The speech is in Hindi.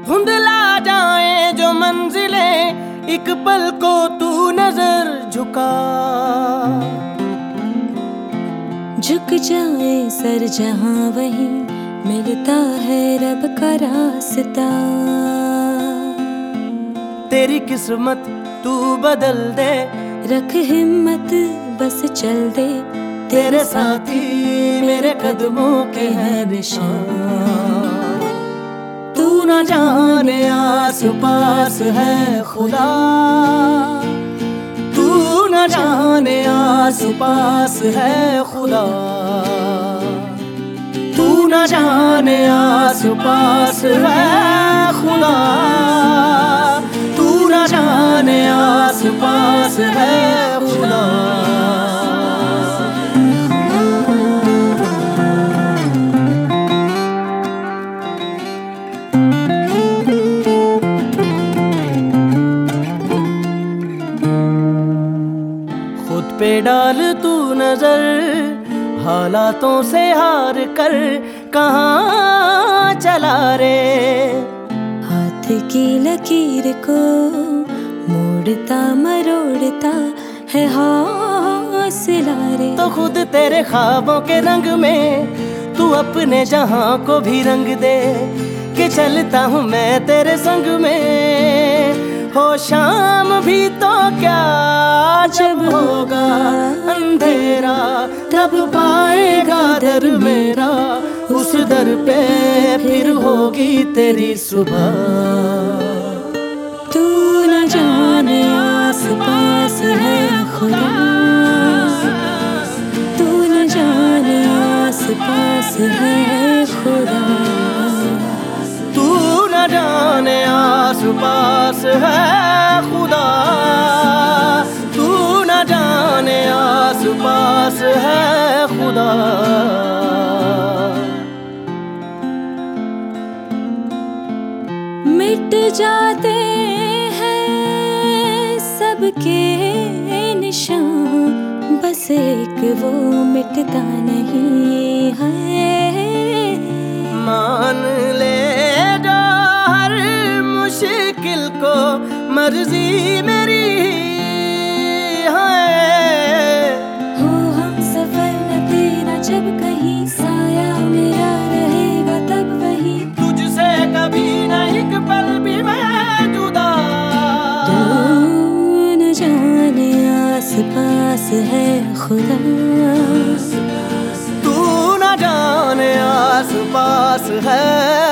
धुंधला जाए जो मंजिलें, एक पल को तू नजर झुका। झुक जाए सर जहां वहीं मिलता है रब का रास्ता। तेरी किस्मत तू बदल दे, रख हिम्मत बस चल दे। तेरे साथी मेरे कदमों के हैं निशान। तू न जाने आस पास है खुदा, तू न जाने आस पास है खुदा। तू न जाने आस पास है खुदा, तू न जाने आस पास है खुदा। खुद पे डाल तू नजर, हालातों से हार कर कहाँ चला रे। हाथ की लकीर को मोड़ता मरोड़ता है हौसला रे। तो खुद तेरे ख्वाबों के रंग में तू अपने जहां को भी रंग दे, कि चलता हूँ मैं तेरे संग में। हो शाम भी तो क्या, जब होगा अंधेरा तब पाएगा दर मेरा। उस दर पे फिर होगी तेरी सुबह। तू न जाने आस पास है खुदा, तू न जाने आस पास है खुदा। तू न जाने आस पास है खुदा, तू न जाने आस पास है खुदा। मिट जाते हैं सबके निशान, बस एक वो मिटता नहीं है। मान ले जो हर मुश्किल को मर्जी मेरी है। हो हम सफर न तेरा जब कहीं साया मेरा रहेगा तब वही। तुझसे कभी नहीं एक पल भी मैं जुदा। तू न जाने आस पास है खुदा, तू न जाने आस पास है